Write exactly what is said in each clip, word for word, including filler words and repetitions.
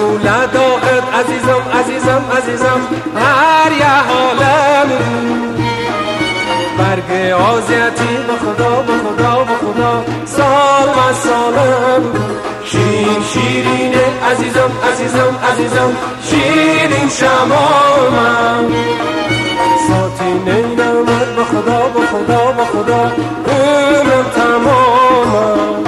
گوله داغت عزیزم عزیزم عزیزم هر یه حالم برگ آزیتی به خدا به خدا به خدا سال و سالم شیرین شیرینه عزیزم عزیزم عزیزم شیرین شمامم ساتی نینمت به خدا به خدا به خدا عمرم تمامم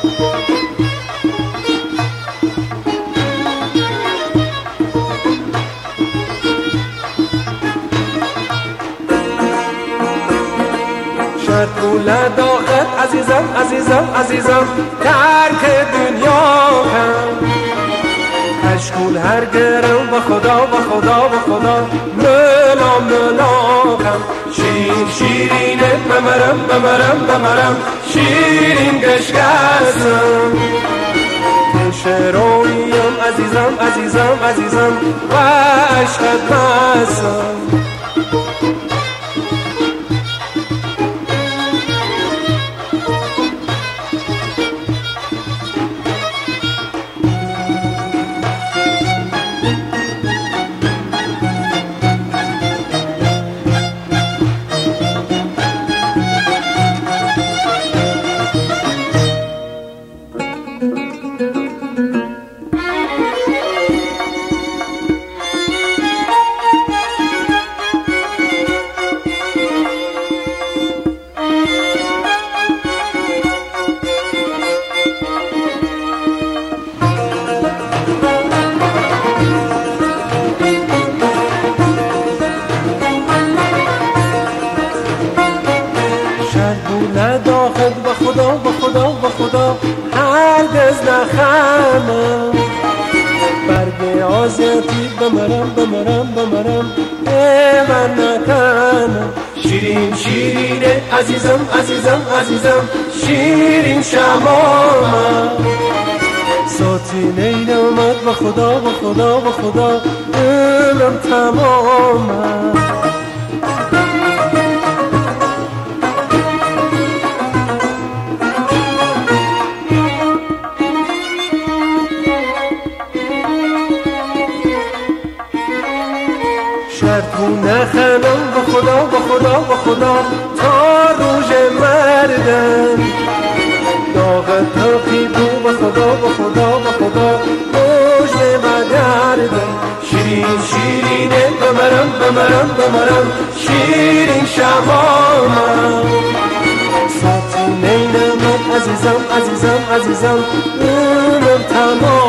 گوله داغت عزیزم عزیزم عزیزم ترک دنیا کن اشکول هر گرم به خدا به خدا به خدا ملا ملا کن شیرین شیرینه بمرم بمرم بمرم شیرین گشگسم شرویم عزیزم عزیزم عزیزم و عشقت بسم نداخد به خدا به خدا به خدا هرگز نخمم برگ آزیتی بمرم بمرم بمرم من نکنم شیرین شیرینه عزیزم عزیزم عزیزم شیرین شمامم ساتی نینمت به خدا به خدا به خدا عمرم تمامم شرطو نخنم به خدا به خدا به خدا تا روز مردن داغت تاقی بو به خدا به خدا به خدا روز مردن شیرین شیرینه بمرم بمرم بمرم شیرین شمامم ساتی نینمت عزیزم عزیزم عزیزم عمرم تمام